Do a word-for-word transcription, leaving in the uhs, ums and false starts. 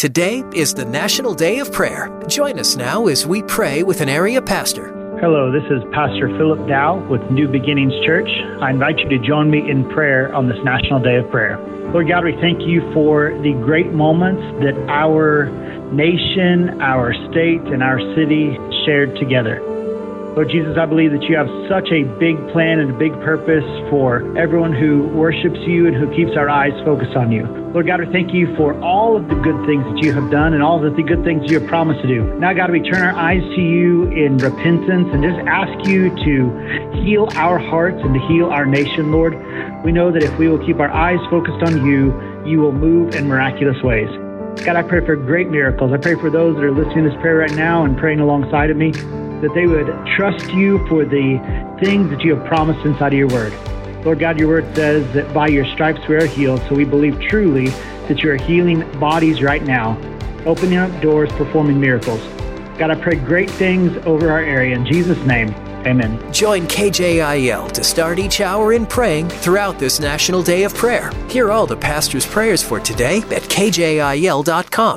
Today is the National Day of Prayer. Join us now as we pray with an area pastor. Hello, this is Pastor Philip Dow with New Beginnings Church. I invite you to join me in prayer on this National Day of Prayer. Lord God, we thank you for the great moments that our nation, our state, and our city shared together. Lord Jesus, I believe that you have such a big plan and a big purpose for everyone who worships you and who keeps our eyes focused on you. Lord God, we thank you for all of the good things that you have done and all of the good things you have promised to do. Now, God, we turn our eyes to you in repentance and just ask you to heal our hearts and to heal our nation, Lord. We know that if we will keep our eyes focused on you, you will move in miraculous ways. God, I pray for great miracles. I pray for those that are listening to this prayer right now and praying alongside of me, that they would trust you for the things that you have promised inside of your word. Lord God, your word says that by your stripes we are healed, so we believe truly that you are healing bodies right now, opening up doors, performing miracles. God, I pray great things over our area. In Jesus' name, amen. Join K J I L to start each hour in praying throughout this National Day of Prayer. Hear all the pastor's prayers for today at K J I L dot com.